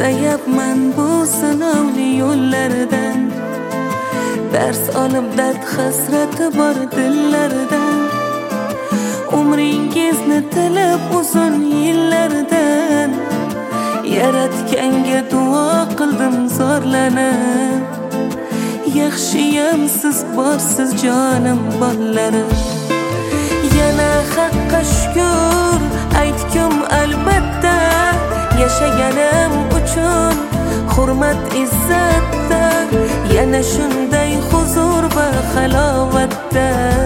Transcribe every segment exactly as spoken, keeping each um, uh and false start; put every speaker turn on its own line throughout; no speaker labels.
To'xtayapman bu sinovli yo'llardan, dars olib dard hasrati bor dillardan. Umringizni tilab uzun yillardan, yaratganga duo qildim zorlanib. Yaxshiyam siz borsiz jonim bollarim. Yana haqqa shukr aytkim albatta, yashaganim uchun hurmat izzatda. Yana shunday huzur va halovatda,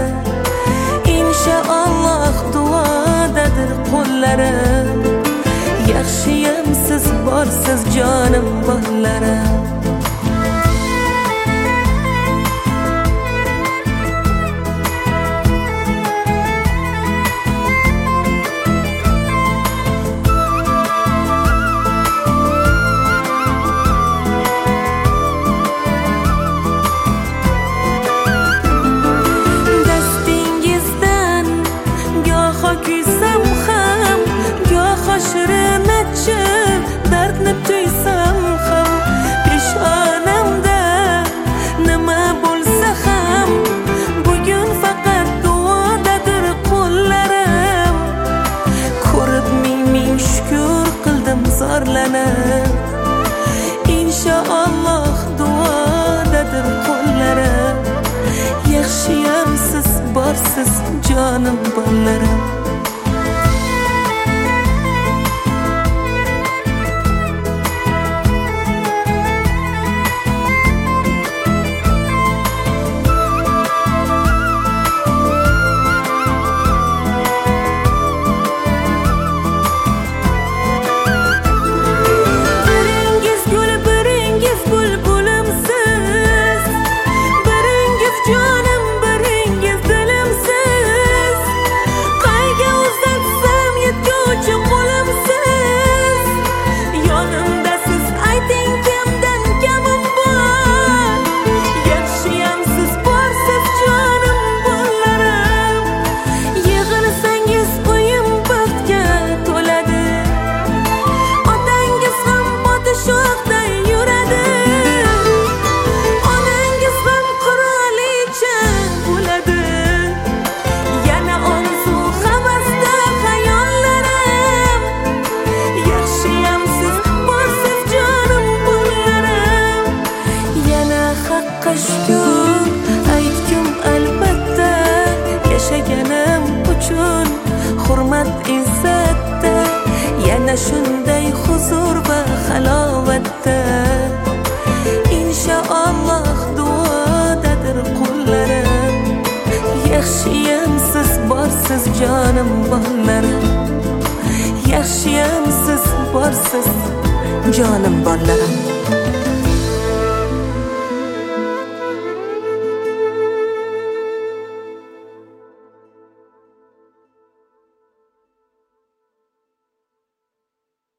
inshaalloh duodadir qo'llarim. Yaxshiyam siz borsiz jonim bollarim. Dardni tuysam ham, peshonamda nima bo'lsa ham, bugun faqat duodadir qo'llarim. Ko'rib ming ming shukr qildim zorlanib, inshaalloh duodadir qo'llarim. Yaxshiyam siz borsiz jonim bollarim. Hurmat izzatda, yana shunday huzur va halovatda, inshaalloh duodadir qo'llarim. Yaxshiyam siz borsiz jonim bollarim. Yaxshiyam siz borsiz jonim bollarim.